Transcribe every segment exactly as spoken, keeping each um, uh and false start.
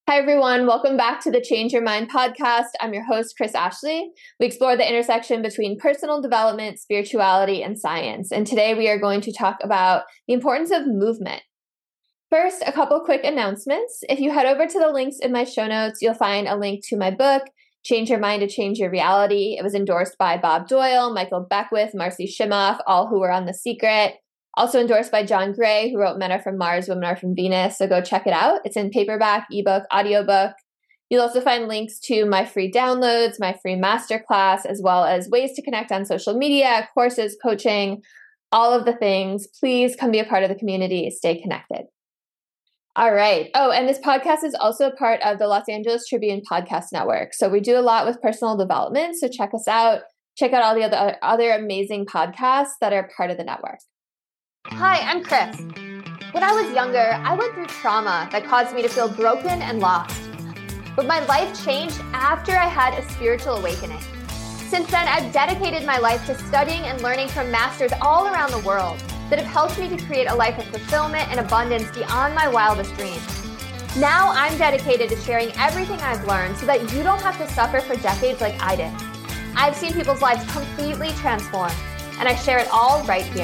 Hi, everyone. Welcome back to the Change Your Mind podcast. I'm your host, Chris Ashley. We explore the intersection between personal development, spirituality, and science. And today we are going to talk about the importance of movement. First, a couple quick announcements. If you head over to the links in my show notes, you'll find a link to my book, Change Your Mind to Change Your Reality. It was endorsed by Bob Doyle, Michael Beckwith, Marcy Shimoff, all who were on The Secret. Also endorsed by John Gray, who wrote Men Are From Mars, Women Are From Venus. So go check it out. It's in paperback, ebook, audiobook. You'll also find links to my free downloads, my free masterclass, as well as ways to connect on social media, courses, coaching, all of the things. Please come be a part of the community. Stay connected. All right. Oh, and this podcast is also a part of the Los Angeles Tribune Podcast Network. So we do a lot with personal development. So check us out. Check out all the other, other amazing podcasts that are part of the network. Hi, I'm Chris. When I was younger, I went through trauma that caused me to feel broken and lost. But my life changed after I had a spiritual awakening. Since then, I've dedicated my life to studying and learning from masters all around the world that have helped me to create a life of fulfillment and abundance beyond my wildest dreams. Now I'm dedicated to sharing everything I've learned so that you don't have to suffer for decades like I did. I've seen people's lives completely transform, and I share it all right here.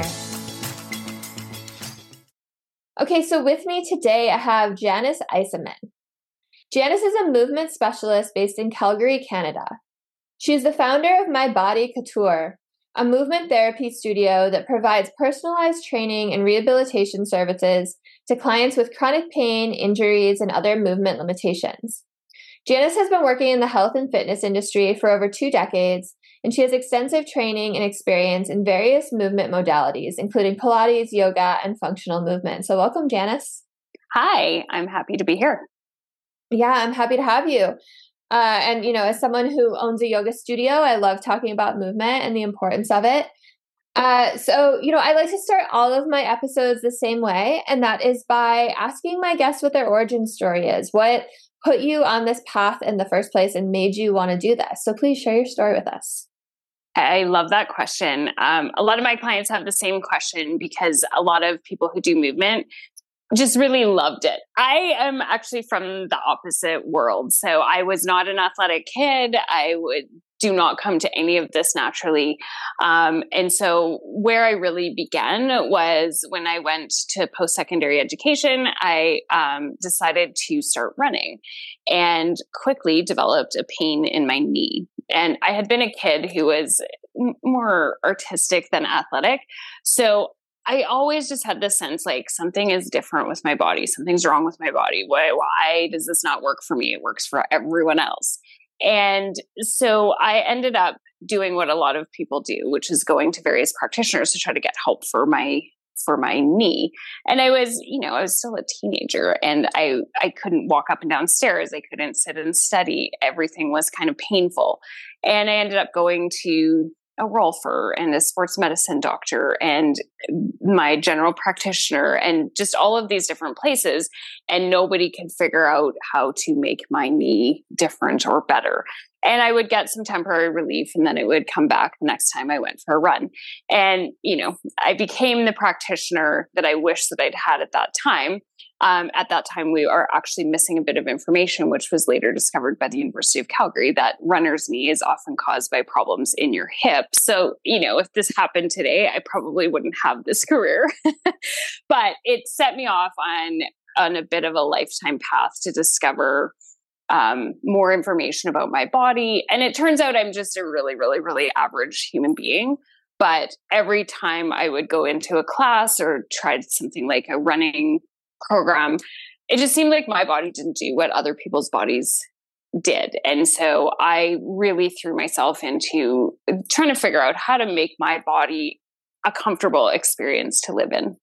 Okay, so with me today, I have Janice Eisenman. Janice is a movement specialist based in Calgary, Canada. She is the founder of My Body Couture, a movement therapy studio that provides personalized training and rehabilitation services to clients with chronic pain, injuries, and other movement limitations. Janice has been working in the health and fitness industry for over two decades, and she has extensive training and experience in various movement modalities, including Pilates, yoga, and functional movement. So welcome, Janice. Hi, I'm happy to be here. Yeah, I'm happy to have you. Uh, and, you know, as someone who owns a yoga studio, I love talking about movement and the importance of it. Uh, so, you know, I like to start all of my episodes the same way, and that is by asking my guests what their origin story is. What put you on this path in the first place and made you want to do this? So please share your story with us. I love that question. Um, a lot of my clients have the same question because a lot of people who do movement just really loved it. I am actually from the opposite world. So I was not an athletic kid. I would do not come to any of this naturally. Um, and so where I really began was when I went to post-secondary education, I um, decided to start running and quickly developed a pain in my knee. And I had been a kid who was m- more artistic than athletic. So I always just had this sense like something is different with my body. Something's wrong with my body. Why, why does this not work for me? It works for everyone else. And so I ended up doing what a lot of people do, which is going to various practitioners to try to get help for my for my knee. And I was, you know, I was still a teenager and I I couldn't walk up and down stairs. I couldn't sit and study. Everything was kind of painful. And I ended up going to a rolfer and a sports medicine doctor and my general practitioner and just all of these different places. And nobody could figure out how to make my knee different or better. And I would get some temporary relief and then it would come back the next time I went for a run. And, you know, I became the practitioner that I wish that I'd had at that time. Um, at that time, we are actually missing a bit of information, which was later discovered by the University of Calgary, that runner's knee is often caused by problems in your hip. So, you know, if this happened today, I probably wouldn't have this career. But it set me off on, on a bit of a lifetime path to discover um, more information about my body. And it turns out I'm just a really, really, really average human being. But every time I would go into a class or tried something like a running program, it just seemed like my body didn't do what other people's bodies did. And so I really threw myself into trying to figure out how to make my body a comfortable experience to live in.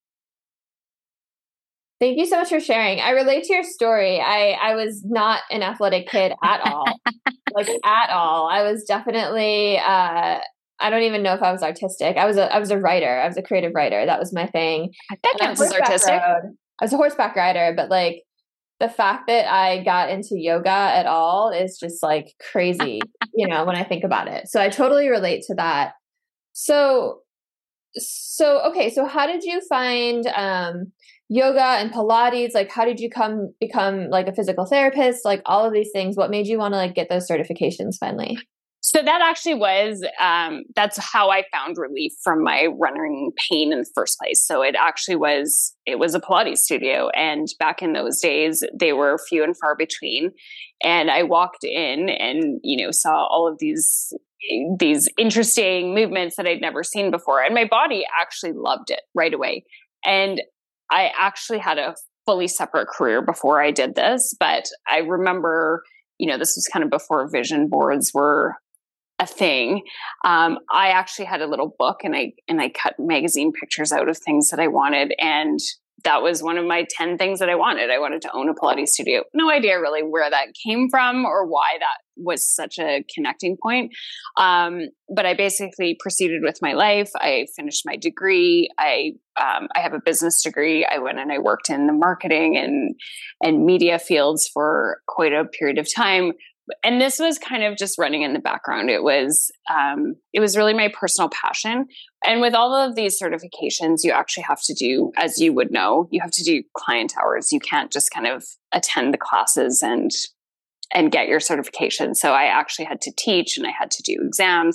Thank you so much for sharing. I relate to your story. I, I was not an athletic kid at all, like at all. I was definitely, uh, I don't even know if I was artistic. I was a, I was a writer. I was a creative writer. That was my thing. That counts as artistic. Road, I was a horseback rider, but like the fact that I got into yoga at all is just like crazy, you know, when I think about it. So I totally relate to that. So, so, okay. So how did you find, um, yoga and Pilates? Like, how did you come become like a physical therapist? Like all of these things, what made you want to like get those certifications finally? So that actually was, um, that's how I found relief from my running pain in the first place. So it actually was, it was a Pilates studio. And back in those days, they were few and far between. And I walked in and, you know, saw all of these, these interesting movements that I'd never seen before. And my body actually loved it right away. And I actually had a fully separate career before I did this. But I remember, you know, this was kind of before vision boards were a thing. Um, I actually had a little book and I, and I cut magazine pictures out of things that I wanted. And that was one of my ten things that I wanted. I wanted to own a Pilates studio. No idea really where that came from or why that was such a connecting point. Um, but I basically proceeded with my life. I finished my degree. I, um, I have a business degree. I went and I worked in the marketing and, and media fields for quite a period of time. And this was kind of just running in the background. It was, um, it was really my personal passion. And with all of these certifications, you actually have to do, as you would know, you have to do client hours. You can't just kind of attend the classes and, and get your certification. So I actually had to teach and I had to do exams.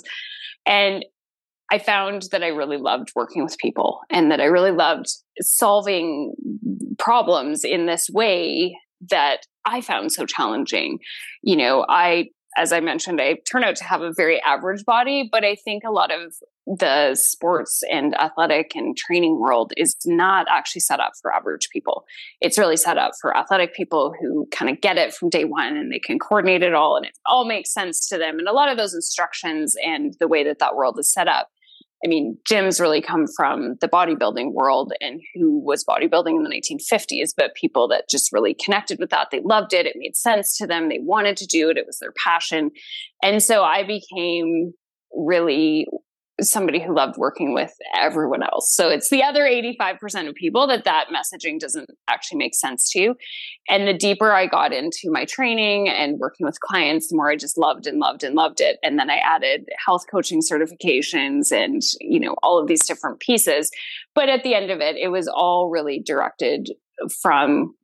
And I found that I really loved working with people and that I really loved solving problems in this way that I found so challenging. You know, I, as I mentioned, I turn out to have a very average body, but I think a lot of the sports and athletic and training world is not actually set up for average people. It's really set up for athletic people who kind of get it from day one and they can coordinate it all and it all makes sense to them. And a lot of those instructions and the way that that world is set up, I mean, gyms really come from the bodybuilding world and who was bodybuilding in the nineteen fifties, but people that just really connected with that. They loved it. It made sense to them. They wanted to do it. It was their passion. And so I became really somebody who loved working with everyone else. So it's the other eighty-five percent of people that that messaging doesn't actually make sense to. And the deeper I got into my training and working with clients, the more I just loved and loved and loved it. And then I added health coaching certifications and, you know, all of these different pieces. But at the end of it, it was all really directed from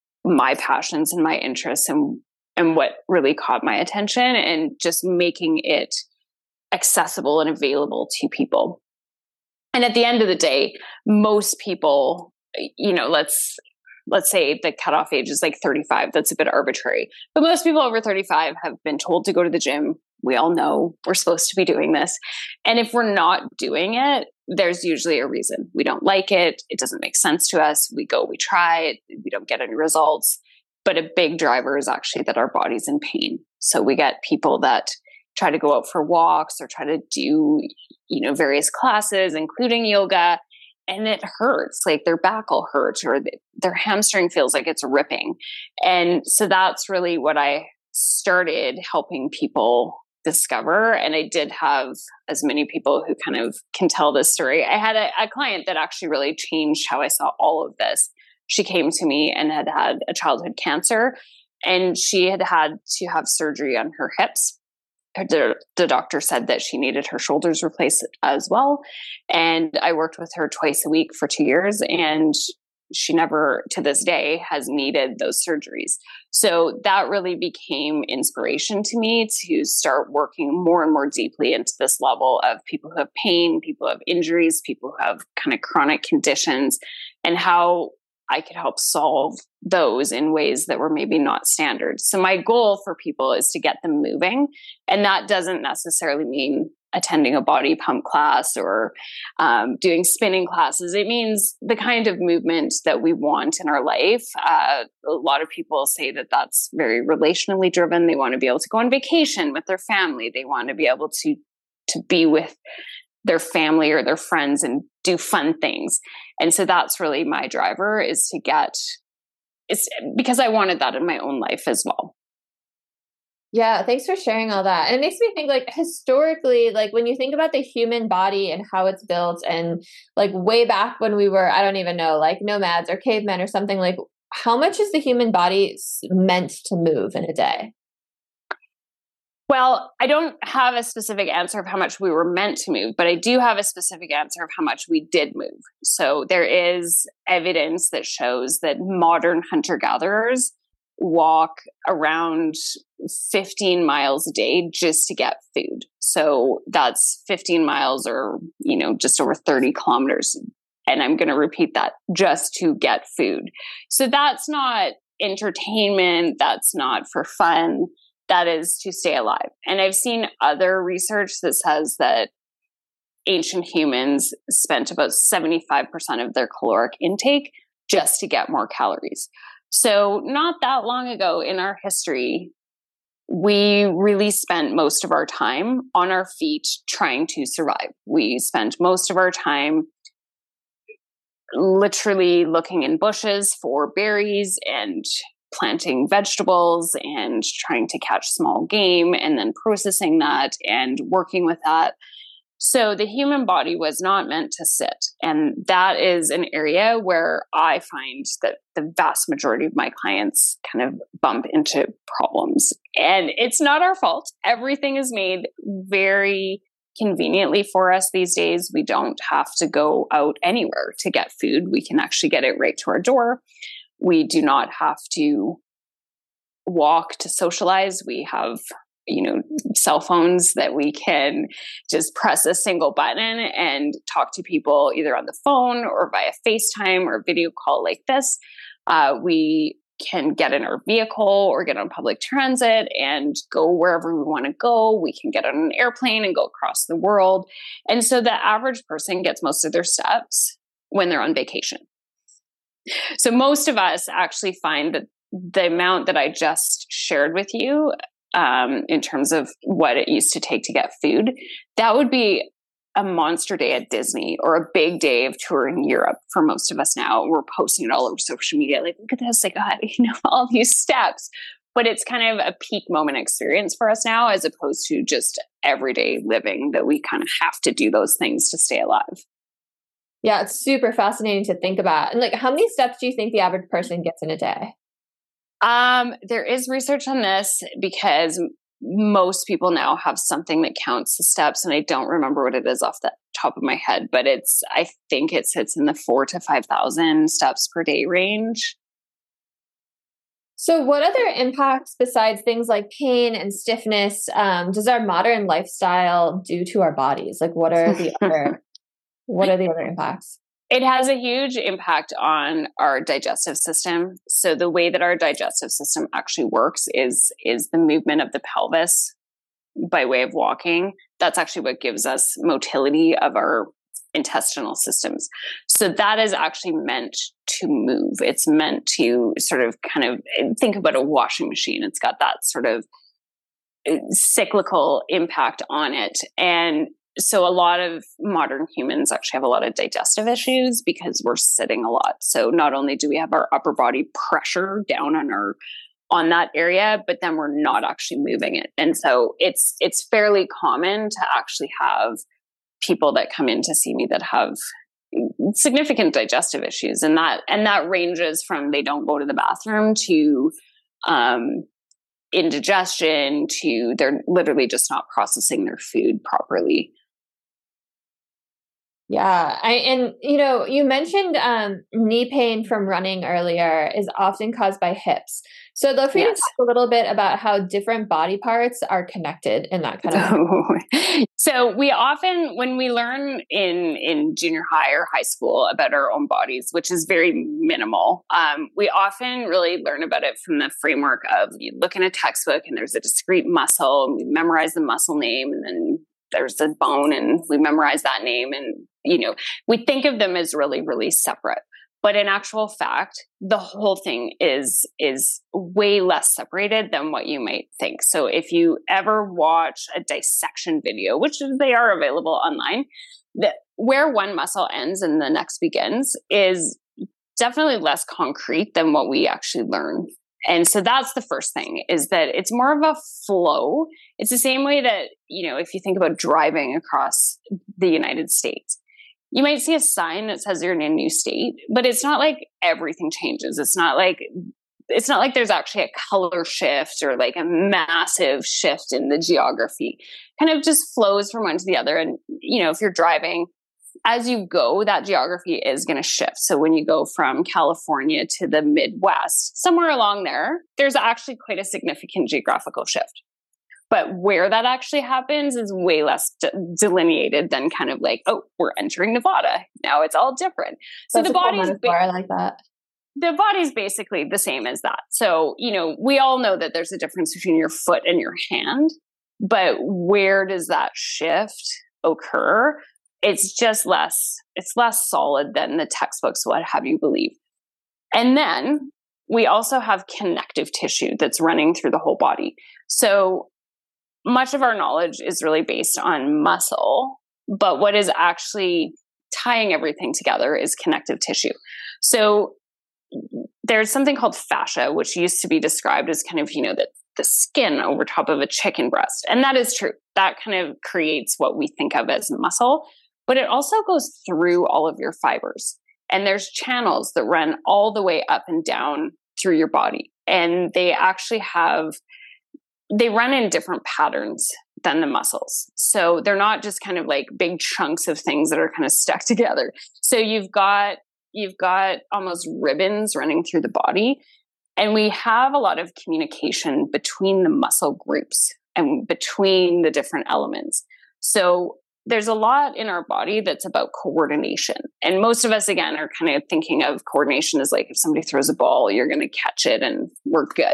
my passions and my interests and, and what really caught my attention and just making it accessible and available to people. And at the end of the day, most people, you know, let's, let's say the cutoff age is like thirty-five. That's a bit arbitrary, but most people over thirty-five have been told to go to the gym. We all know we're supposed to be doing this. And if we're not doing it, there's usually a reason. We don't like it. It doesn't make sense to us. We go, we try it. We don't get any results. But a big driver is actually that our body's in pain. So we get people that try to go out for walks or try to do, you know, various classes, including yoga, and it hurts. Like their back will hurt or their hamstring feels like it's ripping. And so that's really what I started helping people discover. And I did have as many people who kind of can tell this story. I had a, a client that actually really changed how I saw all of this. She came to me and had had a childhood cancer, and she had had to have surgery on her hips. The, the doctor said that she needed her shoulders replaced as well. And I worked with her twice a week for two years. And she never, to this day, has needed those surgeries. So that really became inspiration to me to start working more and more deeply into this level of people who have pain, people who have injuries, people who have kind of chronic conditions, and how I could help solve those in ways that were maybe not standard. So my goal for people is to get them moving. And that doesn't necessarily mean attending a body pump class or um, doing spinning classes. It means the kind of movement that we want in our life. Uh, a lot of people say that that's very relationally driven. They want to be able to go on vacation with their family. They want to be able to, to be with their family or their friends and do fun things. And so that's really my driver, is to get, it's because I wanted that in my own life as well. Yeah, thanks for sharing all that. And it makes me think, like, historically, like when you think about the human body and how it's built, and like way back when we were, I don't even know, like nomads or cavemen or something, like how much is the human body meant to move in a day? Well, I don't have a specific answer of how much we were meant to move, but I do have a specific answer of how much we did move. So there is evidence that shows that modern hunter-gatherers walk around fifteen miles a day just to get food. So that's fifteen miles or, you know, just over thirty kilometers. And I'm going to repeat that, just to get food. So that's not entertainment. That's not for fun. That is to stay alive. And I've seen other research that says that ancient humans spent about seventy-five percent of their caloric intake just to get more calories. So not that long ago in our history, we really spent most of our time on our feet trying to survive. We spent most of our time literally looking in bushes for berries and planting vegetables and trying to catch small game and then processing that and working with that. So the human body was not meant to sit. And that is an area where I find that the vast majority of my clients kind of bump into problems. And it's not our fault. Everything is made very conveniently for us these days. We don't have to go out anywhere to get food. We can actually get it right to our door. We do not have to walk to socialize. We have, you know, cell phones that we can just press a single button and talk to people either on the phone or via FaceTime or video call like this. Uh, we can get in our vehicle or get on public transit and go wherever we want to go. We can get on an airplane and go across the world. And so the average person gets most of their steps when they're on vacation. So most of us actually find that the amount that I just shared with you um, in terms of what it used to take to get food, that would be a monster day at Disney or a big day of touring Europe for most of us now. We're posting it all over social media. Like, look at this, like, God, you know, all these steps. But it's kind of a peak moment experience for us now, as opposed to just everyday living that we kind of have to do those things to stay alive. Yeah, it's super fascinating to think about. And like, how many steps do you think the average person gets in a day? Um, there is research on this because most people now have something that counts the steps, and I don't remember what it is off the top of my head, but it's, I think it sits in the four to five thousand steps per day range. So what other impacts besides things like pain and stiffness um, does our modern lifestyle do to our bodies? Like, what are the other What are the other impacts? It has a huge impact on our digestive system. So the way that our digestive system actually works is, is the movement of the pelvis by way of walking. That's actually what gives us motility of our intestinal systems. So that is actually meant to move. It's meant to sort of kind of think about a washing machine. It's got that sort of cyclical impact on it. And so a lot of modern humans actually have a lot of digestive issues because we're sitting a lot. So not only do we have our upper body pressure down on our on that area, but then we're not actually moving it. And so it's it's fairly common to actually have people that come in to see me that have significant digestive issues, and that and that ranges from they don't go to the bathroom to um indigestion to they're literally just not processing their food properly. Yeah. I, and, you know, you mentioned um, knee pain from running earlier is often caused by hips. So I'd love for you yes. to talk a little bit about how different body parts are connected in that kind of way. So we often, when we learn in, in junior high or high school about our own bodies, which is very minimal, um, we often really learn about it from the framework of you look in a textbook and there's a discrete muscle and we memorize the muscle name, and then there's a bone and we memorize that name. And, you know, we think of them as really, really separate. But in actual fact, the whole thing is, is way less separated than what you might think. So if you ever watch a dissection video, which they are available online, that where one muscle ends and the next begins is definitely less concrete than what we actually learn. And so that's the first thing, is that it's more of a flow. It's the same way that, you know, if you think about driving across the United States, you might see a sign that says you're in a new state, but it's not like everything changes. It's not like it's not like there's actually a color shift or like a massive shift in the geography. Kind of just flows from one to the other. And, you know, if you're driving, as you go, that geography is going to shift. So when you go from California to the Midwest, somewhere along there, there's actually quite a significant geographical shift. But where that actually happens is way less de- delineated than kind of like, oh, we're entering Nevada. Now it's all different. So That's the body's cool metaphor. I like that. The body's basically the same as that. So, you know, we all know that there's a difference between your foot and your hand, but where does that shift occur? It's just less, it's less solid than the textbooks would have you believe. And then we also have connective tissue that's running through the whole body. So much of our knowledge is really based on muscle, but what is actually tying everything together is connective tissue. So there's something called fascia, which used to be described as kind of, you know, the, the skin over top of a chicken breast. And that is true. That kind of creates what we think of as muscle, but it also goes through all of your fibers. And there's channels that run all the way up and down through your body. And they actually have they run in different patterns than the muscles. So they're not just kind of like big chunks of things that are kind of stuck together. So you've got, you've got almost ribbons running through the body. And we have a lot of communication between the muscle groups and between the different elements. So there's a lot in our body that's about coordination. And most of us, again, are kind of thinking of coordination as like if somebody throws a ball, you're going to catch it and we're good.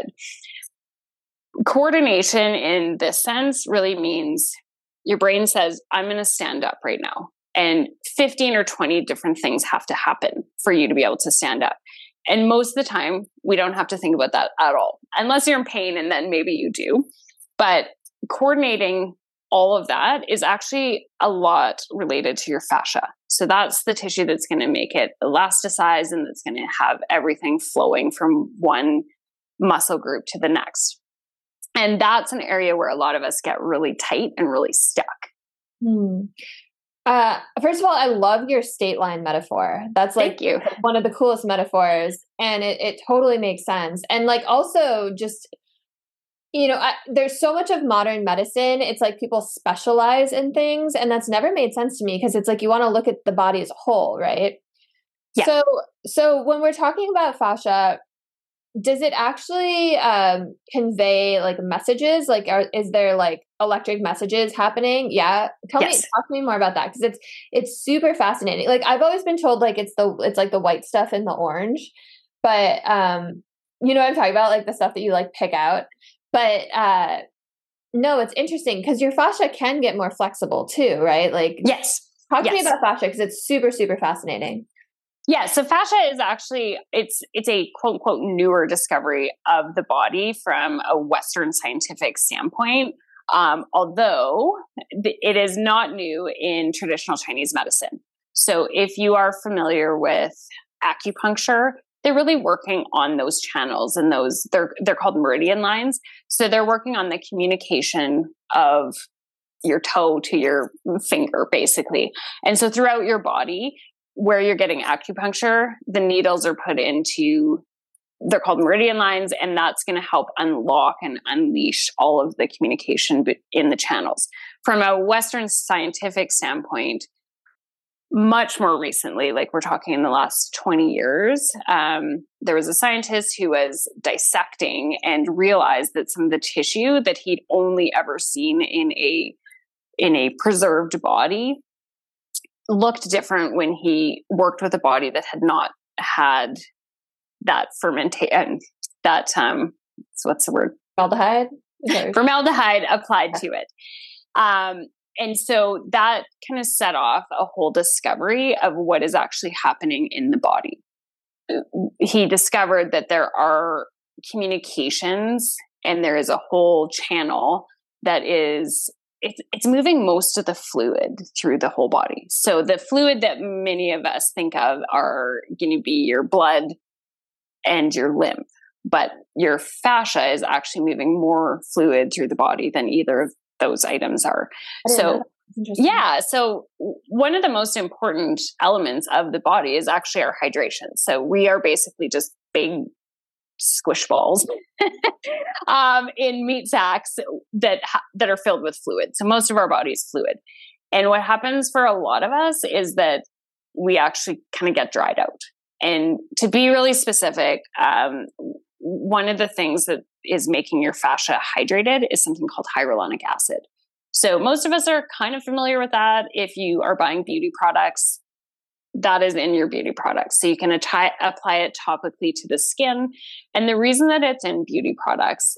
Coordination in this sense really means your brain says, I'm going to stand up right now. And fifteen or twenty different things have to happen for you to be able to stand up. And most of the time, we don't have to think about that at all, unless you're in pain, and then maybe you do. But coordinating all of that is actually a lot related to your fascia. So that's the tissue that's going to make it elasticize and that's going to have everything flowing from one muscle group to the next. And that's an area where a lot of us get really tight and really stuck. Hmm. Uh, first of all, I love your state line metaphor. That's like Thank you. one of the coolest metaphors. And it, it totally makes sense. And like also just, you know, I, there's so much of modern medicine. It's like people specialize in things. And that's never made sense to me because it's like you want to look at the body as a whole, right? Yeah. So, so when we're talking about fascia, does it actually um, convey like messages? Like, are, is there like electric messages happening? Yeah. Tell yes. me, talk to me more about that. Cause it's, it's super fascinating. Like I've always been told like, it's the, it's like the white stuff and the orange, but um, you know what I'm talking about? Like the stuff that you like pick out, but uh, no, it's interesting because your fascia can get more flexible too, right? Like, yes. Talk to yes. me about fascia because it's super, super fascinating. Yeah, so fascia is actually, it's it's a quote unquote newer discovery of the body from a Western scientific standpoint, um, although it is not new in traditional Chinese medicine. So if you are familiar with acupuncture, they're really working on those channels and those, they're they're called meridian lines. So they're working on the communication of your toe to your finger, basically. And so throughout your body, where you're getting acupuncture, the needles are put into, they're called meridian lines, and that's going to help unlock and unleash all of the communication in the channels. From a Western scientific standpoint, much more recently, like we're talking in the last twenty years, um, there was a scientist who was dissecting and realized that some of the tissue that he'd only ever seen in a in a preserved body looked different when he worked with a body that had not had that fermentation, that, um, so what's the word? Formaldehyde? Formaldehyde applied to it. Um, and so that kind of set off a whole discovery of what is actually happening in the body. He discovered that there are communications and there is a whole channel that is It's, it's moving most of the fluid through the whole body. So the fluid that many of us think of are going to be your blood and your lymph, but your fascia is actually moving more fluid through the body than either of those items are. So yeah, so one of the most important elements of the body is actually our hydration. So we are basically just big squish balls um, in meat sacks that ha- that are filled with fluid. So most of our body is fluid. And what happens for a lot of us is that we actually kind of get dried out. And to be really specific, um, one of the things that is making your fascia hydrated is something called hyaluronic acid. So most of us are kind of familiar with that. If you are buying beauty products, that is in your beauty products. So you can atti- apply it topically to the skin. And the reason that it's in beauty products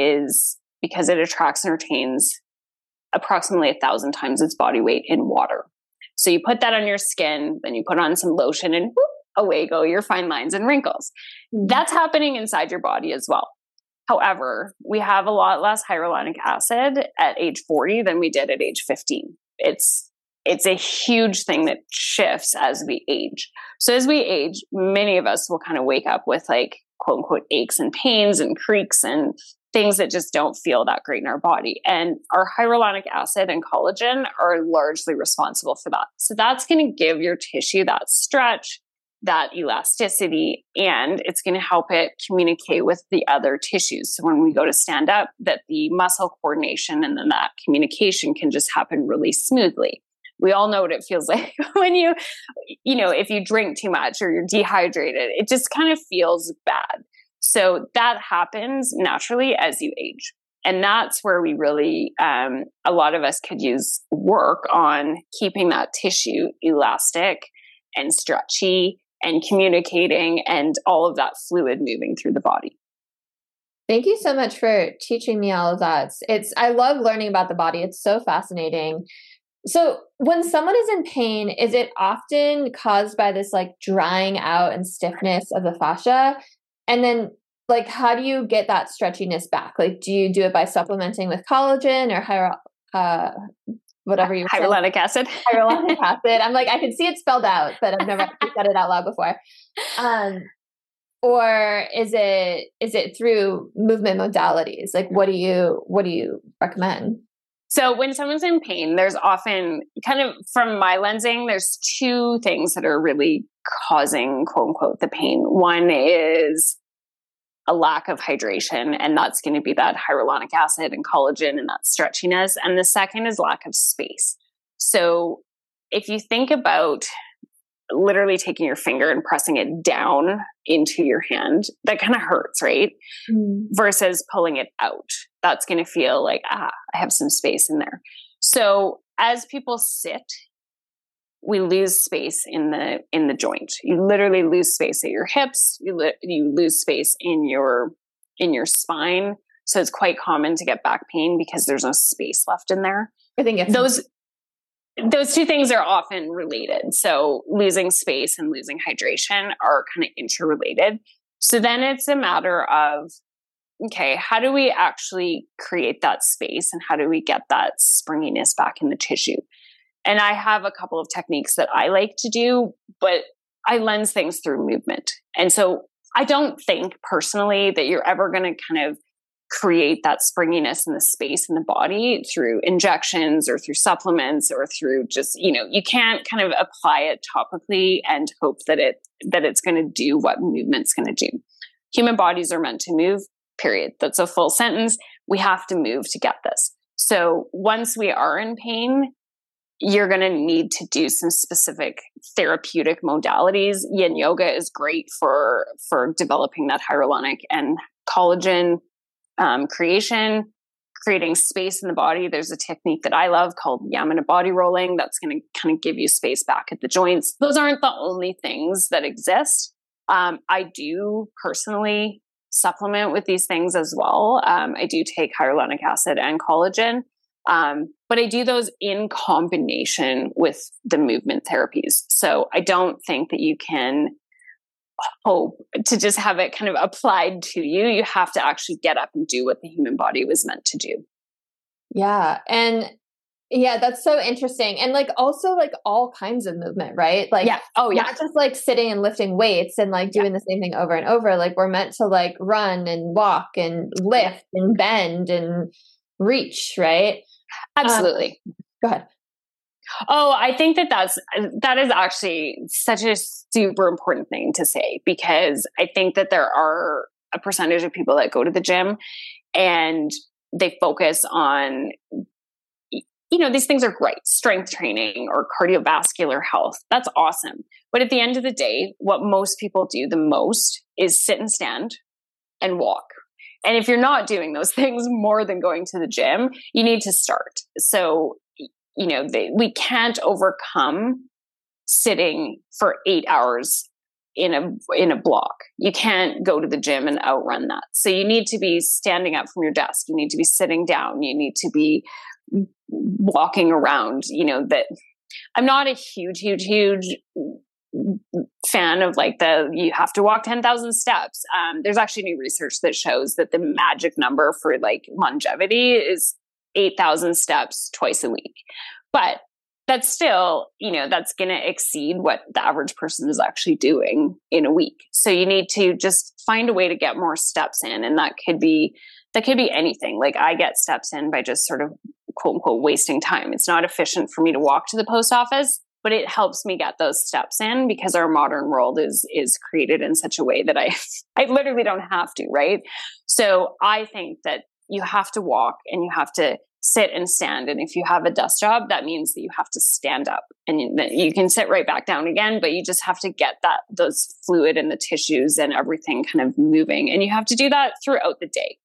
is because it attracts and retains approximately a thousand times its body weight in water. So you put that on your skin, then you put on some lotion and whoop, away go your fine lines and wrinkles. That's happening inside your body as well. However, we have a lot less hyaluronic acid at age forty than we did at age fifteen. It's It's a huge thing that shifts as we age. So as we age, many of us will kind of wake up with like quote unquote aches and pains and creaks and things that just don't feel that great in our body. And our hyaluronic acid and collagen are largely responsible for that. So that's going to give your tissue that stretch, that elasticity, and it's going to help it communicate with the other tissues. So when we go to stand up, that the muscle coordination and then that communication can just happen really smoothly. We all know what it feels like when you, you know, if you drink too much or you're dehydrated, it just kind of feels bad. So that happens naturally as you age. And that's where we really, um, a lot of us could use work on keeping that tissue elastic and stretchy and communicating and all of that fluid moving through the body. Thank you so much for teaching me all of that. It's, I love learning about the body. It's so fascinating. So when someone is in pain, is it often caused by this like drying out and stiffness of the fascia? And then like, how do you get that stretchiness back? Like, do you do it by supplementing with collagen or hyar- uh, whatever you hyaluronic acid? Hyaluronic acid. I'm like, I can see it spelled out, but I've never said it out loud before. Um, or is it is it through movement modalities? Like, what do you what do you recommend? So when someone's in pain, there's often kind of from my lensing, there's two things that are really causing quote unquote the pain. One is a lack of hydration, and that's going to be that hyaluronic acid and collagen and that stretchiness. And the second is lack of space. So if you think about literally taking your finger and pressing it down into your hand, that kind of hurts, right? Mm. Versus pulling it out. That's going to feel like, ah, I have some space in there. So as people sit, we lose space in the in the joint. You literally lose space at your hips. You li- you lose space in your in your spine. So it's quite common to get back pain because there's no space left in there. I think it's those those two things are often related. So losing space and losing hydration are kind of interrelated. So then it's a matter of, okay, how do we actually create that space and how do we get that springiness back in the tissue? And I have a couple of techniques that I like to do, but I lens things through movement. And so I don't think personally that you're ever going to kind of create that springiness in the space in the body through injections or through supplements or through just, you know, you can't kind of apply it topically and hope that it, that it's going to do what movement's going to do. Human bodies are meant to move, period. That's a full sentence. We have to move to get this. So once we are in pain, you're going to need to do some specific therapeutic modalities. Yin yoga is great for, for developing that hyaluronic and collagen um, creation, creating space in the body. There's a technique that I love called Yamana body rolling. That's going to kind of give you space back at the joints. Those aren't the only things that exist. Um, I do personally supplement with these things as well. Um, I do take hyaluronic acid and collagen. Um, but I do those in combination with the movement therapies. So I don't think that you can hope to just have it kind of applied to you. You have to actually get up and do what the human body was meant to do. Yeah. And yeah, that's so interesting. And like also like all kinds of movement, right? Like, yeah. Oh yeah. Not just like sitting and lifting weights and like doing yeah. the same thing over and over. Like we're meant to like run and walk and lift and bend and reach, right? Absolutely. Um, go ahead. Oh, I think that that's, that is actually such a super important thing to say, because I think that there are a percentage of people that go to the gym and they focus on, you know, these things are great, strength training or cardiovascular health. That's awesome. But at the end of the day, what most people do the most is sit and stand and walk. And if you're not doing those things more than going to the gym, you need to start. So, you know, they, we can't overcome sitting for eight hours in a in a block. You can't go to the gym and outrun that. So you need to be standing up from your desk. You need to be sitting down. You need to be walking around. You know, that I'm not a huge, huge, huge fan of like the, you have to walk ten thousand steps. Um, there's actually new research that shows that the magic number for like longevity is eight thousand steps twice a week. But that's still, you know, that's going to exceed what the average person is actually doing in a week. So you need to just find a way to get more steps in. And that could be, that could be anything. Like I get steps in by just sort of quote unquote wasting time. It's not efficient for me to walk to the post office, but it helps me get those steps in because our modern world is, is created in such a way that I, I literally don't have to, right? So I think that you have to walk and you have to sit and stand. And if you have a desk job, that means that you have to stand up and you, you can sit right back down again, but you just have to get that, those fluid and the tissues and everything kind of moving. And you have to do that throughout the day.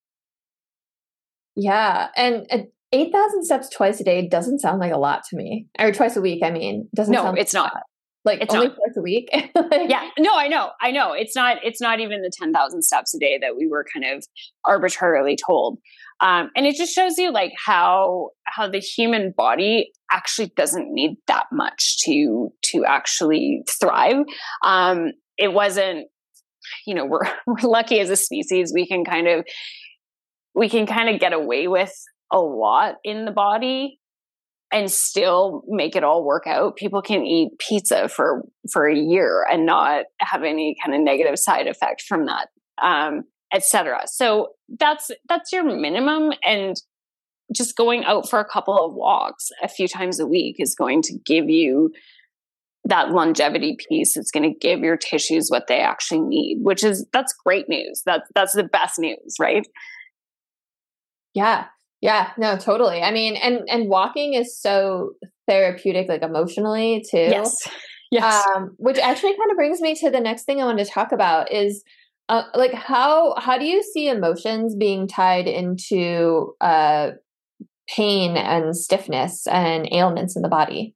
Yeah. And uh, eight thousand steps twice a day doesn't sound like a lot to me. Or twice a week. I mean, doesn't no, sound it's like not. Lot. Like it's only not. twice a week. Like, yeah, no, I know. I know. It's not, it's not even the ten thousand steps a day that we were kind of arbitrarily told. Um, and it just shows you like how, how the human body actually doesn't need that much to, to actually thrive. Um, it wasn't, you know, we're, we're lucky as a species. We can kind of, we can kind of get away with a lot in the body and still make it all work out. People can eat pizza for, for a year and not have any kind of negative side effect from that, um, et cetera. So that's, that's your minimum. And just going out for a couple of walks a few times a week is going to give you that longevity piece. It's going to give your tissues what they actually need, which is, that's great news. That's, that's the best news, right? Yeah. Yeah, no, totally. I mean, and, and walking is so therapeutic, like emotionally too. Yes. Yes. Um, which actually kind of brings me to the next thing I wanted to talk about is, uh, like how, how do you see emotions being tied into, uh, pain and stiffness and ailments in the body?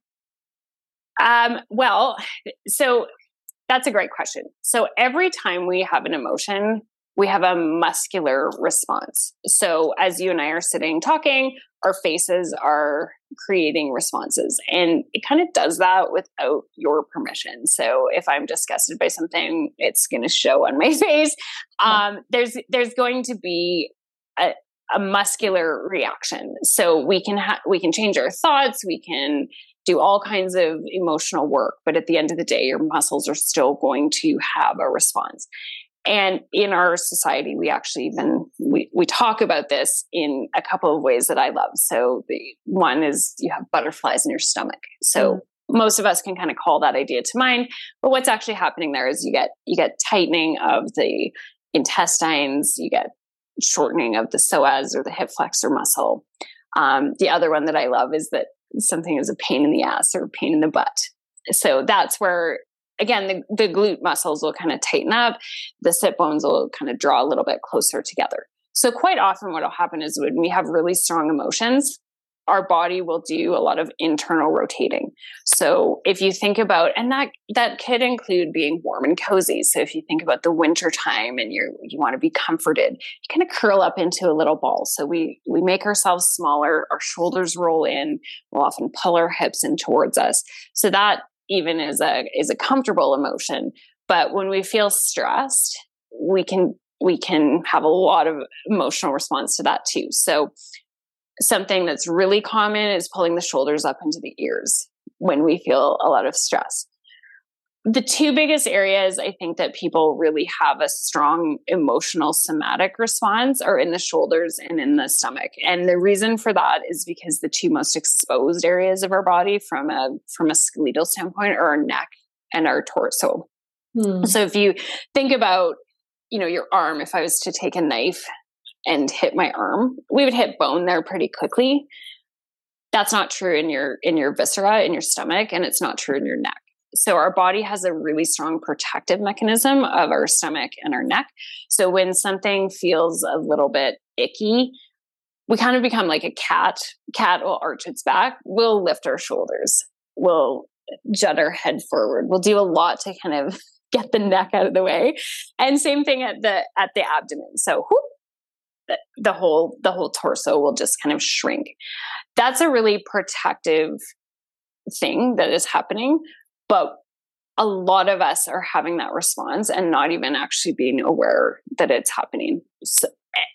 Um, well, so that's a great question. So every time we have an emotion, we have a muscular response. So as you and I are sitting talking, our faces are creating responses. And it kind of does that without your permission. So if I'm disgusted by something, it's going to show on my face. Um, there's, there's going to be a, a muscular reaction. So we can ha- we can change our thoughts. We can do all kinds of emotional work. But at the end of the day, your muscles are still going to have a response. And in our society, we actually even, we, we talk about this in a couple of ways that I love. So the one is you have butterflies in your stomach. So mm. most of us can kind of call that idea to mind. But what's actually happening there is you get, you get tightening of the intestines, you get shortening of the psoas or the hip flexor muscle. Um, the other one that I love is that something is a pain in the ass or a pain in the butt. So that's where, again, the, the glute muscles will kind of tighten up. The sit bones will kind of draw a little bit closer together. So quite often what will happen is when we have really strong emotions, our body will do a lot of internal rotating. So if you think about, and that, that could include being warm and cozy. So if you think about the winter time and you're, you want to be comforted, you kind of curl up into a little ball. So we, we make ourselves smaller, our shoulders roll in, we'll often pull our hips in towards us. So that even is a, is a comfortable emotion. But when we feel stressed, we can, we can have a lot of emotional response to that too. So something that's really common is pulling the shoulders up into the ears when we feel a lot of stress. The two biggest areas I think that people really have a strong emotional somatic response are in the shoulders and in the stomach. And the reason for that is because the two most exposed areas of our body from a, from a skeletal standpoint are our neck and our torso. Hmm. So if you think about you know, your arm, if I was to take a knife and hit my arm, we would hit bone there pretty quickly. That's not true in your, in your viscera, in your stomach, and it's not true in your neck. So our body has a really strong protective mechanism of our stomach and our neck. So when something feels a little bit icky, we kind of become like a cat. Cat will arch its back. We'll lift our shoulders. We'll jut our head forward. We'll do a lot to kind of get the neck out of the way. And same thing at the at the abdomen. So whoop, the, the whole the whole torso will just kind of shrink. That's a really protective thing that is happening. But a lot of us are having that response and not even actually being aware that it's happening. So,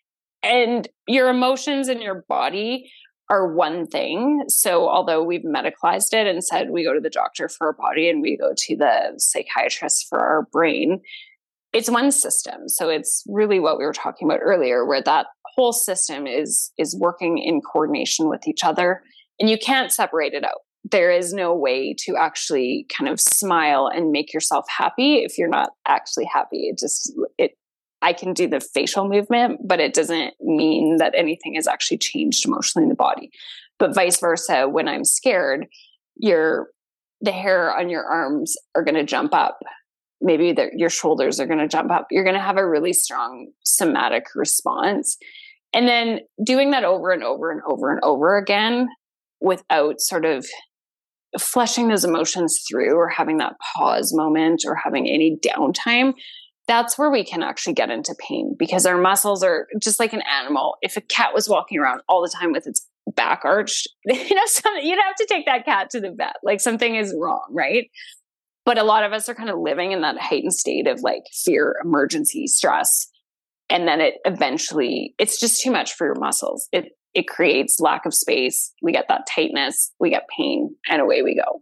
and your emotions in your body are one thing. So although we've medicalized it and said we go to the doctor for our body and we go to the psychiatrist for our brain, it's one system. So it's really what we were talking about earlier, where that whole system is is working in coordination with each other, and you can't separate it out. There is no way to actually kind of smile and make yourself happy if you're not actually happy. It just, it, I can do the facial movement, but it doesn't mean that anything has actually changed emotionally in the body. But vice versa, when I'm scared, your, the hair on your arms are going to jump up. Maybe the, your shoulders are going to jump up. You're going to have a really strong somatic response. And then doing that over and over and over and over again without sort of flushing those emotions through or having that pause moment or having any downtime, that's where we can actually get into pain, because our muscles are just like an animal. If a cat was walking around all the time with its back arched, you know, some, you'd have to take that cat to the vet. Like something is wrong, right? But a lot of us are kind of living in that heightened state of like fear, emergency, stress. And then it eventually, it's just too much for your muscles. It It creates lack of space. We get that tightness, we get pain, and away we go.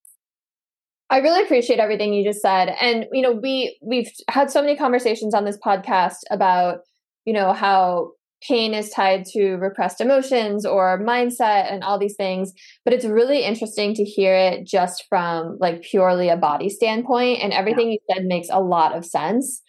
I really appreciate everything you just said. And, you know, we, we've had so many conversations on this podcast about, you know, how pain is tied to repressed emotions or mindset and all these things. But it's really interesting to hear it just from like purely a body standpoint. And everything yeah. you said makes a lot of sense.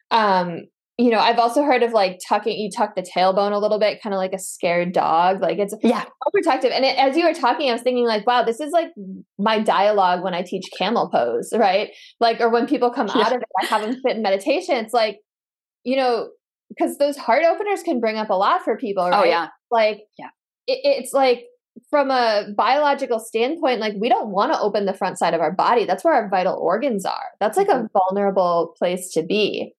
Um, You know, I've also heard of like tucking, you tuck the tailbone a little bit, kind of like a scared dog. Like it's yeah. protective. And it, as you were talking, I was thinking like, wow, this is like my dialogue when I teach camel pose, right? Like, or when people come yeah. out of it, I have them sit in meditation. It's like, you know, because those heart openers can bring up a lot for people, right? Oh, yeah. Like, yeah. It, it's like, from a biological standpoint, like we don't want to open the front side of our body. That's where our vital organs are. That's like mm-hmm. a vulnerable place to be.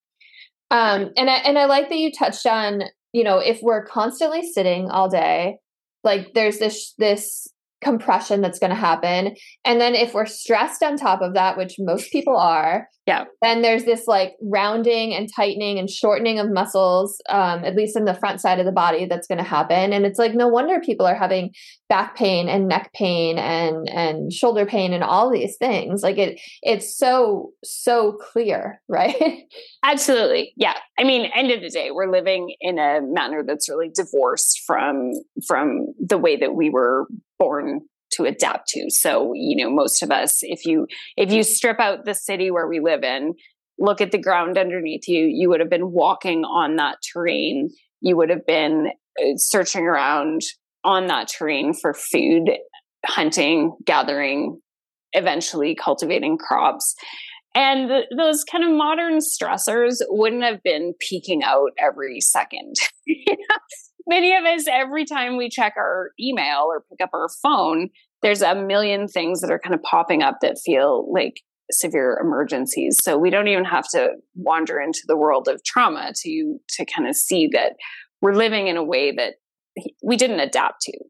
Um, and I, and I like that you touched on, you know, if we're constantly sitting all day, like there's this, this compression that's going to happen. And then if we're stressed on top of that, which most people are, yeah, then there's this like rounding and tightening and shortening of muscles, um, at least in the front side of the body, that's going to happen. And it's like, no wonder people are having back pain and neck pain and, and shoulder pain and all these things. Like it, it's so, so clear, right? Absolutely. Yeah. I mean, end of the day, we're living in a manner that's really divorced from, from the way that we were born to adapt to. So, you know, most of us, if you, if you strip out the city where we live in, look at the ground underneath you, you would have been walking on that terrain. You would have been searching around on that terrain for food, hunting, gathering, eventually cultivating crops. And th- those kind of modern stressors wouldn't have been peaking out every second. You know? Many of us, every time we check our email or pick up our phone, there's a million things that are kind of popping up that feel like severe emergencies. So we don't even have to wander into the world of trauma to, to kind of see that we're living in a way that we didn't adapt to.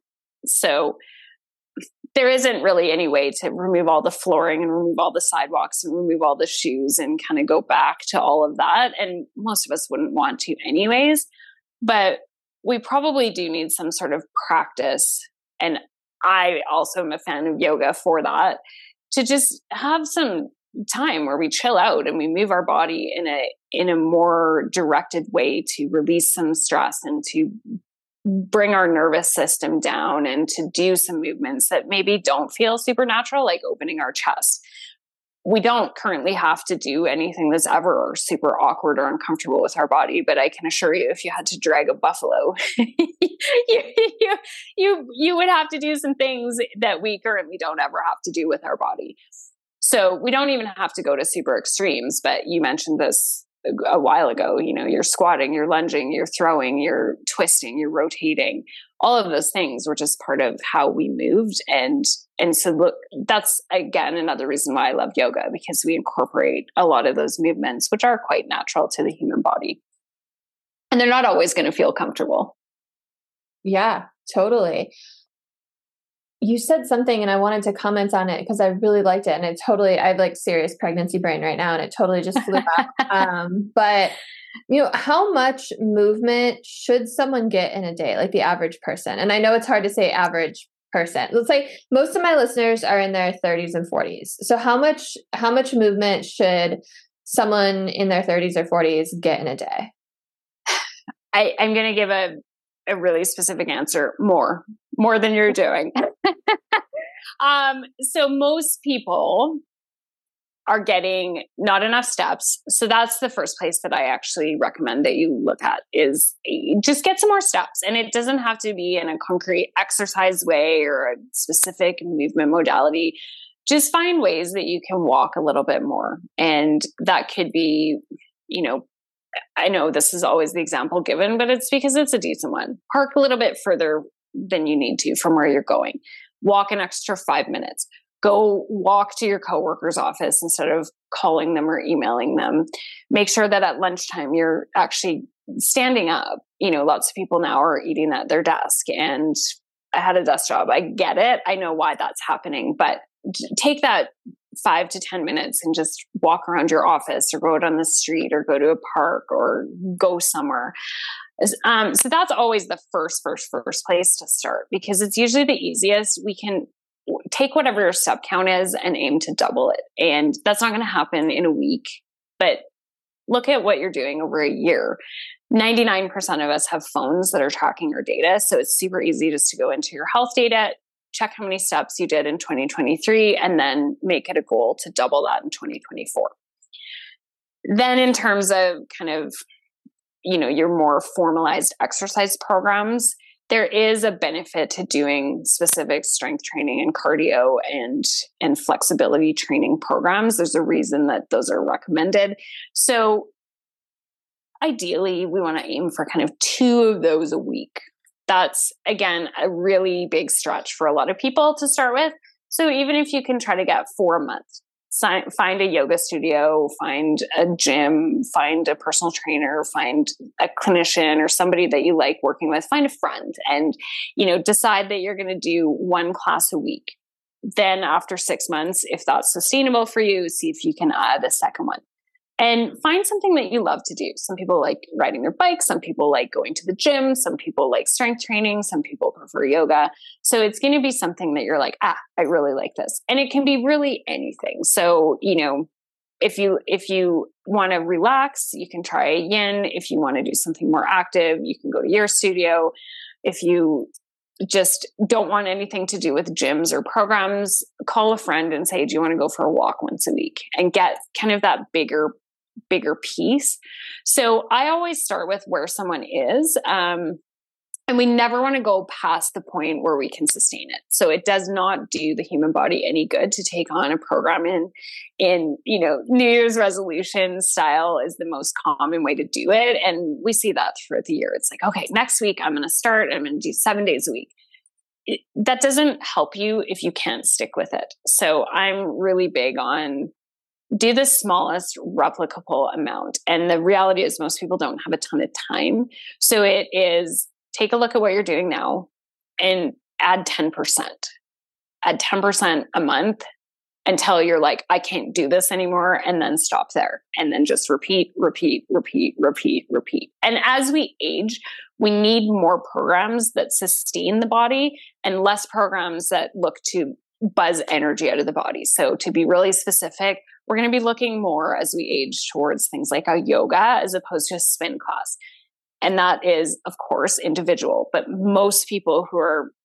So there isn't really any way to remove all the flooring and remove all the sidewalks and remove all the shoes and kind of go back to all of that. And most of us wouldn't want to anyways. But we probably do need some sort of practice. And I also am a fan of yoga for that, to just have some time where we chill out and we move our body in a, in a more directed way to release some stress and to bring our nervous system down and to do some movements that maybe don't feel supernatural, like opening our chest. we don't currently have to do anything that's ever super awkward or uncomfortable with our body. But I can assure you, if you had to drag a buffalo, you, you, you, you would have to do some things that we currently don't ever have to do with our body. So we don't even have to go to super extremes. But you mentioned this a while ago, you know, you're squatting, you're lunging, you're throwing, you're twisting, you're rotating. All of those things were just part of how we moved. And, and so look, that's again, another reason why I love yoga, because we incorporate a lot of those movements, which are quite natural to the human body. And they're not always going to feel comfortable. Yeah, totally. You said something and I wanted to comment on it because I really liked it. And it totally, I have like serious pregnancy brain right now and it totally just flew out. Um, but you know, how much movement should someone get in a day, like the average person? And I know it's hard to say average person. Let's say most of my listeners are in their thirties and forties. So how much, how much movement should someone in their thirties or forties get in a day? I, I'm going to give a, a really specific answer. More, more than you're doing. um, so most people are getting not enough steps. So that's the first place that I actually recommend that you look at is just get some more steps. And it doesn't have to be in a concrete exercise way or a specific movement modality. Just find ways that you can walk a little bit more. And that could be, you know, I know this is always the example given, but it's because it's a decent one. Park a little bit further than you need to from where you're going. Walk an extra five minutes. Go walk to your coworker's office instead of calling them or emailing them. Make sure that at lunchtime you're actually standing up. You know, lots of people now are eating at their desk, and I had a desk job. I get it. I know why that's happening, but take that five to ten minutes and just walk around your office or go out on the street or go to a park or go somewhere. Um, so that's always the first, first, first place to start, because it's usually the easiest. We can take whatever your step count is and aim to double it. And that's not going to happen in a week, but look at what you're doing over a year. ninety-nine percent of us have phones that are tracking our data. So it's super easy just to go into your health data, check how many steps you did in twenty twenty-three, and then make it a goal to double that in twenty twenty-four. Then in terms of kind of, you know, your more formalized exercise programs, there is a benefit to doing specific strength training and cardio and, and flexibility training programs. There's a reason that those are recommended. So ideally, we want to aim for kind of two of those a week. That's, again, a really big stretch for a lot of people to start with. So even if you can try to get four a month, find a yoga studio, find a gym, find a personal trainer, find a clinician or somebody that you like working with, find a friend, and, you know, decide that you're going to do one class a week. Then after six months, if that's sustainable for you, see if you can add a second one. And find something that you love to do. Some people like riding their bike. Some people like going to the gym. Some people like strength training. Some people prefer yoga. So it's going to be something that you're like, ah, I really like this. And it can be really anything. So, you know, if you, if you want to relax, you can try a yin. If you want to do something more active, you can go to your studio. If you just don't want anything to do with gyms or programs, call a friend and say, do you want to go for a walk once a week, and get kind of that bigger bigger piece. So I always start with where someone is. Um, and we never want to go past the point where we can sustain it. So it does not do the human body any good to take on a program in, in, you know, New Year's resolution style is the most common way to do it. And we see that throughout the year. It's like, okay, next week I'm going to start, I'm going to do seven days a week. It, that doesn't help you if you can't stick with it. So I'm really big on do the smallest replicable amount. And the reality is most people don't have a ton of time. So it is take a look at what you're doing now and add ten percent. Add ten percent a month until you're like, I can't do this anymore. And then stop there. And then just repeat, repeat, repeat, repeat, repeat. And as we age, we need more programs that sustain the body and less programs that look to buzz energy out of the body. So to be really specific, we're going to be looking more as we age towards things like a yoga as opposed to a spin class. And that is, of course, individual. But most people who are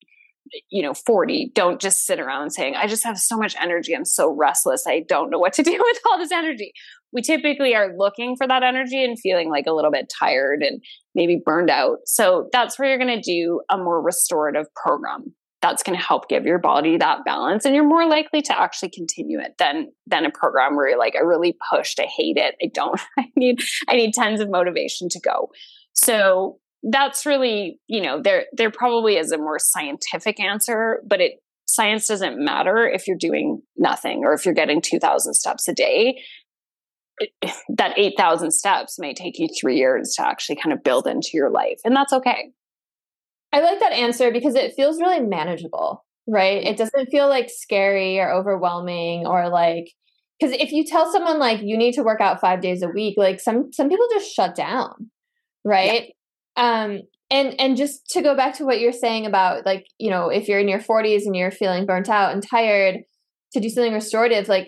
you know, forty, don't just sit around saying, I just have so much energy. I'm so restless. I don't know what to do with all this energy. We typically are looking for that energy and feeling like a little bit tired and maybe burned out. So that's where you're going to do a more restorative program. That's going to help give your body that balance, and you're more likely to actually continue it than than a program where you're like, I really pushed, I hate it, I don't, I need, I need tons of motivation to go. So that's really, you know, there there probably is a more scientific answer, but it science doesn't matter if you're doing nothing or if you're getting two thousand steps a day. It, that eight thousand steps may take you three years to actually kind of build into your life, and that's okay. I like that answer because it feels really manageable, right? It doesn't feel like scary or overwhelming or like, because if you tell someone like you need to work out five days a week, like some some people just shut down, right? Yeah. Um, and and just to go back to what you're saying about like, you know, if you're in your forties and you're feeling burnt out and tired, to do something restorative, like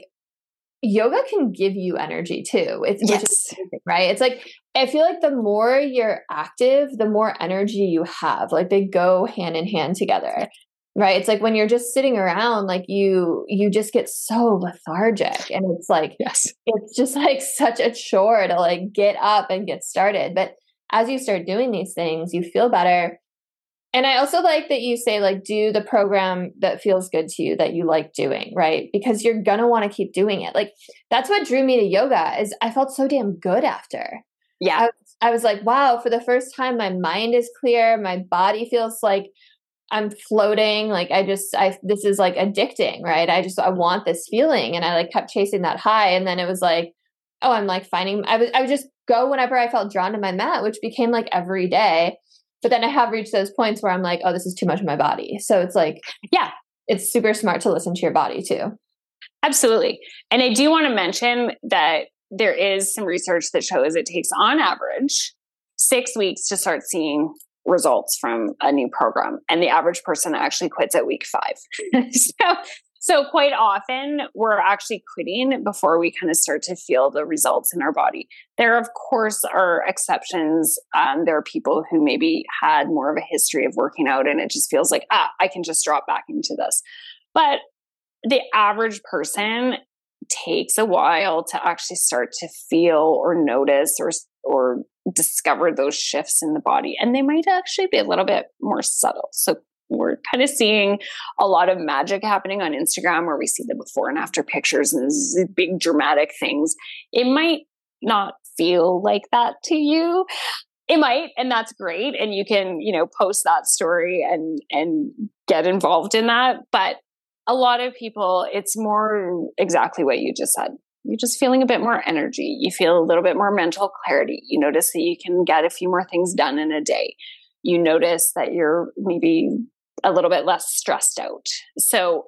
yoga can give you energy too. It's yes. which is amazing, right? It's like, I feel like the more you're active, the more energy you have. Like they go hand in hand together, right? It's like when you're just sitting around, like you, you just get so lethargic, and it's like, yes, it's just like such a chore to like get up and get started. But as you start doing these things, you feel better. And I also like that you say like, do the program that feels good to you, that you like doing, right? Because you're going to want to keep doing it. Like that's what drew me to yoga, is I felt so damn good after. Yeah. I was, I was like, wow, for the first time, my mind is clear. My body feels like I'm floating. Like I just, I, this is like addicting, right? I just, I want this feeling. And I like kept chasing that high. And then it was like, oh, I'm like finding, I would, I would just go whenever I felt drawn to my mat, which became like every day. But then I have reached those points where I'm like, oh, this is too much of my body. So it's like, yeah, it's super smart to listen to your body too. Absolutely. And I do want to mention that there is some research that shows it takes on average six weeks to start seeing results from a new program. And the average person actually quits at week five. so, so quite often we're actually quitting before we kind of start to feel the results in our body. There, of course, are exceptions. Um, there are people who maybe had more of a history of working out and it just feels like, ah, I can just drop back into this. But the average person takes a while to actually start to feel or notice or or discover those shifts in the body. And they might actually be a little bit more subtle. So we're kind of seeing a lot of magic happening on Instagram where we see the before and after pictures and these big dramatic things. It might not feel like that to you. It might, and that's great. And you can, you know, post that story and and get involved in that. But a lot of people, it's more exactly what you just said. You're just feeling a bit more energy. You feel a little bit more mental clarity. You notice that you can get a few more things done in a day. You notice that you're maybe a little bit less stressed out. So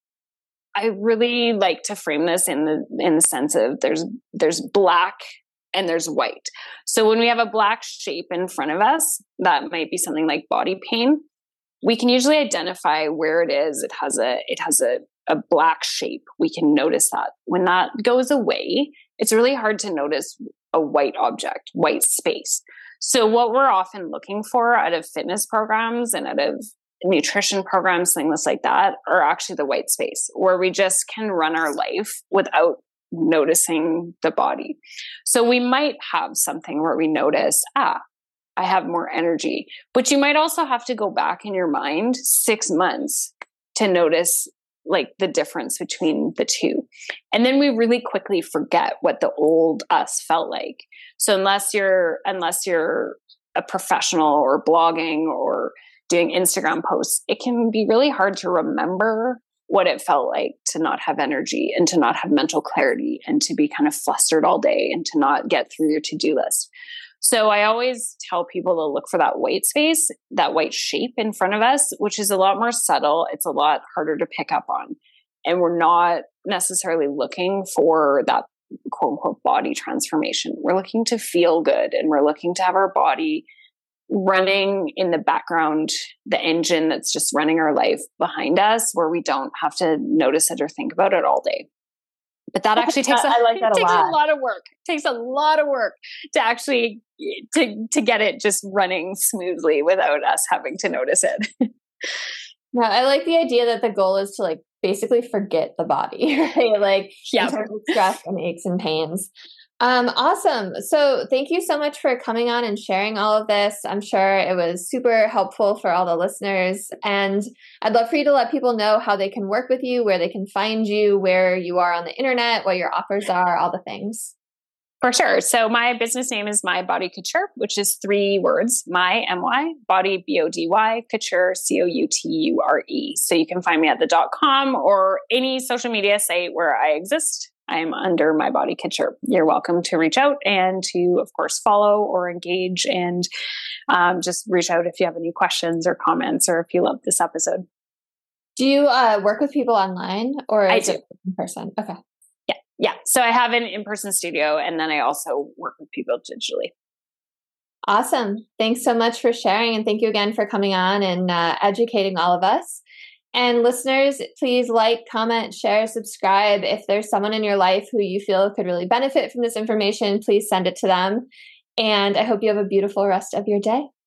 I really like to frame this in the in the sense of there's there's black and there's white. So when we have a black shape in front of us, that might be something like body pain. We can usually identify where it is. It has a it has a, a black shape. We can notice that. When that goes away, it's really hard to notice a white object, white space. So what we're often looking for out of fitness programs and out of nutrition programs, things like that, are actually the white space where we just can run our life without noticing the body. So we might have something where we notice, ah, I have more energy. But you might also have to go back in your mind six months to notice like the difference between the two. And then we really quickly forget what the old us felt like. So unless you're unless you're a professional or blogging or doing Instagram posts, it can be really hard to remember what it felt like to not have energy and to not have mental clarity and to be kind of flustered all day and to not get through your to-do list. So I always tell people to look for that white space, that white shape in front of us, which is a lot more subtle. It's a lot harder to pick up on. And we're not necessarily looking for that quote unquote body transformation. We're looking to feel good and we're looking to have our body running in the background, the engine that's just running our life behind us where we don't have to notice it or think about it all day. But that actually takes, a, I like that it a, takes lot. a lot of work. It takes a lot of work to actually to to get it just running smoothly without us having to notice it. No, I like the idea that the goal is to like basically forget the body, right? Like yeah. in terms of stress and aches and pains. Um, awesome. So thank you so much for coming on and sharing all of this. I'm sure it was super helpful for all the listeners. And I'd love for you to let people know how they can work with you, where they can find you, where you are on the internet, what your offers are, all the things. For sure. So my business name is My Body Couture, which is three words, My, M Y, Body, B O D Y, Couture, C O U T U R E. So you can find me at the .com or any social media site where I exist. I'm under My Body Couture. You're welcome to reach out and to, of course, follow or engage, and um, just reach out if you have any questions or comments, or if you love this episode. Do you uh, work with people online, or is I do. it in person? Okay. Yeah. Yeah. So I have an in-person studio, and then I also work with people digitally. Awesome. Thanks so much for sharing. And thank you again for coming on and uh, educating all of us. And listeners, please like, comment, share, subscribe. If there's someone in your life who you feel could really benefit from this information, please send it to them. And I hope you have a beautiful rest of your day.